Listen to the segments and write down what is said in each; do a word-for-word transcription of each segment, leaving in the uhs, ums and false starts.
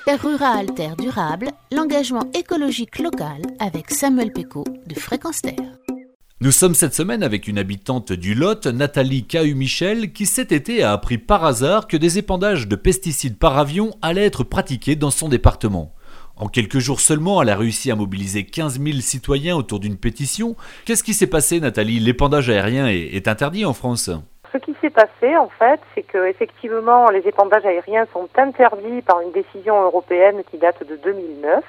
Terre rurale, terre durable, l'engagement écologique local avec Samuel Pécaud de Fréquence Terre. Nous sommes cette semaine avec une habitante du Lot, Nathalie Cahu-Michel, qui cet été a appris par hasard que des épandages de pesticides par avion allaient être pratiqués dans son département. En quelques jours seulement, elle a réussi à mobiliser quinze mille citoyens autour d'une pétition. Qu'est-ce qui s'est passé, Nathalie ? L'épandage aérien est, est interdit en France ? Ce qui s'est passé, en fait, c'est que effectivement, les épandages aériens sont interdits par une décision européenne qui date de deux mille neuf.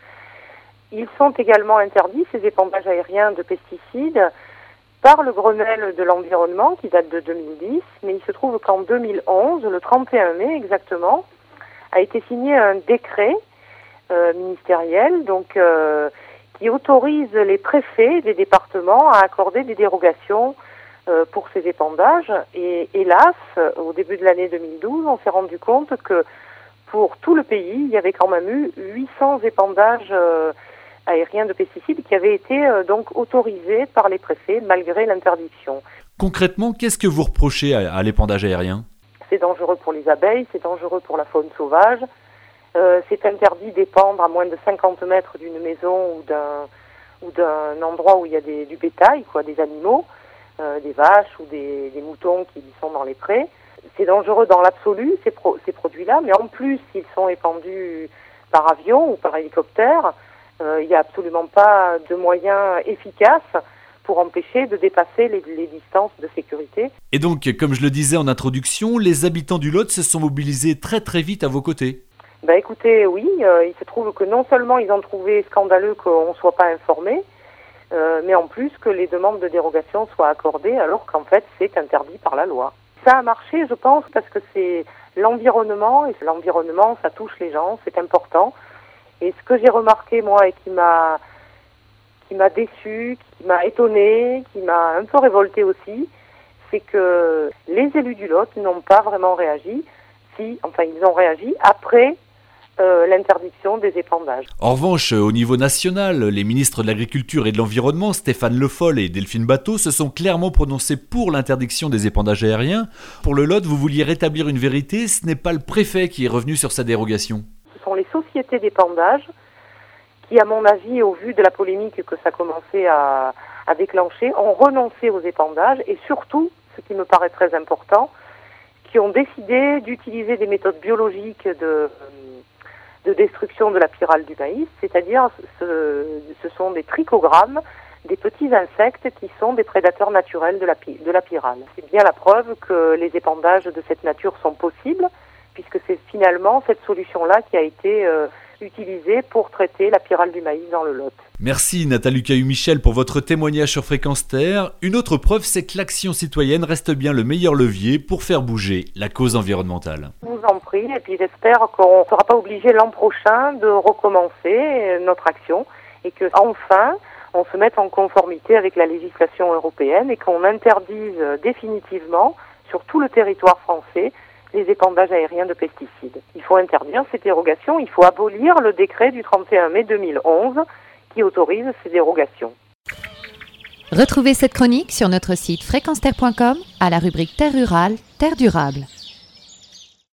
Ils sont également interdits, ces épandages aériens de pesticides, par le Grenelle de l'environnement qui date de deux mille dix. Mais il se trouve qu'en deux mille onze, le trente et un mai exactement, a été signé un décret euh, ministériel, donc euh, qui autorise les préfets des départements à accorder des dérogations euh, pour ces épandages. Et hélas, au début de l'année deux mille douze, on s'est rendu compte que pour tout le pays, il y avait quand même eu huit cents épandages euh, aériens de pesticides qui avaient été euh, donc autorisés par les préfets malgré l'interdiction. Concrètement, qu'est-ce que vous reprochez à, à l'épandage aérien ? C'est dangereux pour les abeilles, c'est dangereux pour la faune sauvage. Euh, c'est interdit d'épandre à moins de cinquante mètres d'une maison ou d'un ou d'un endroit où il y a des, du bétail, quoi, des animaux, euh, des vaches ou des, des moutons qui sont dans les prés. C'est dangereux dans l'absolu, ces, pro, ces produits-là, mais en plus, s'ils sont épandus par avion ou par hélicoptère, euh, il n'y a absolument pas de moyens efficaces pour empêcher de dépasser les, les distances de sécurité. Et donc, comme je le disais en introduction, les habitants du Lot se sont mobilisés très très vite à vos côtés. Ben écoutez, oui, euh, il se trouve que non seulement ils ont trouvé scandaleux qu'on ne soit pas informé, euh, mais en plus que les demandes de dérogation soient accordées alors qu'en fait c'est interdit par la loi. Ça a marché, je pense, parce que c'est l'environnement, et l'environnement ça touche les gens, c'est important. Et ce que j'ai remarqué moi et qui m'a qui m'a déçu, qui m'a étonné, qui m'a un peu révolté aussi, c'est que les élus du Lot n'ont pas vraiment réagi. Si, enfin ils ont réagi après Euh, l'interdiction des épandages. En revanche, au niveau national, les ministres de l'Agriculture et de l'Environnement, Stéphane Le Foll et Delphine Batho, se sont clairement prononcés pour l'interdiction des épandages aériens. Pour le Lot, vous vouliez rétablir une vérité, ce n'est pas le préfet qui est revenu sur sa dérogation. Ce sont les sociétés d'épandage qui, à mon avis, au vu de la polémique que ça commençait à, à déclencher, ont renoncé aux épandages et surtout, ce qui me paraît très important, qui ont décidé d'utiliser des méthodes biologiques de... de destruction de la pyrale du maïs, c'est-à-dire ce, ce sont des trichogrammes, des petits insectes qui sont des prédateurs naturels de la, de la pyrale. C'est bien la preuve que les épandages de cette nature sont possibles, puisque c'est finalement cette solution-là qui a été euh, utilisée pour traiter la pyrale du maïs dans le Lot. Merci Nathalie Cahu-Michel pour votre témoignage sur Fréquence Terre. Une autre preuve, c'est que l'action citoyenne reste bien le meilleur levier pour faire bouger la cause environnementale. Je vous en prie, et puis j'espère qu'on ne sera pas obligé l'an prochain de recommencer notre action et que enfin on se mette en conformité avec la législation européenne et qu'on interdise définitivement sur tout le territoire français les épandages aériens de pesticides. Il faut interdire ces dérogations, il faut abolir le décret du trente et un mai deux mille onze qui autorise ces dérogations. Retrouvez cette chronique sur notre site fréquence terre point com à la rubrique Terre rurale, terre durable.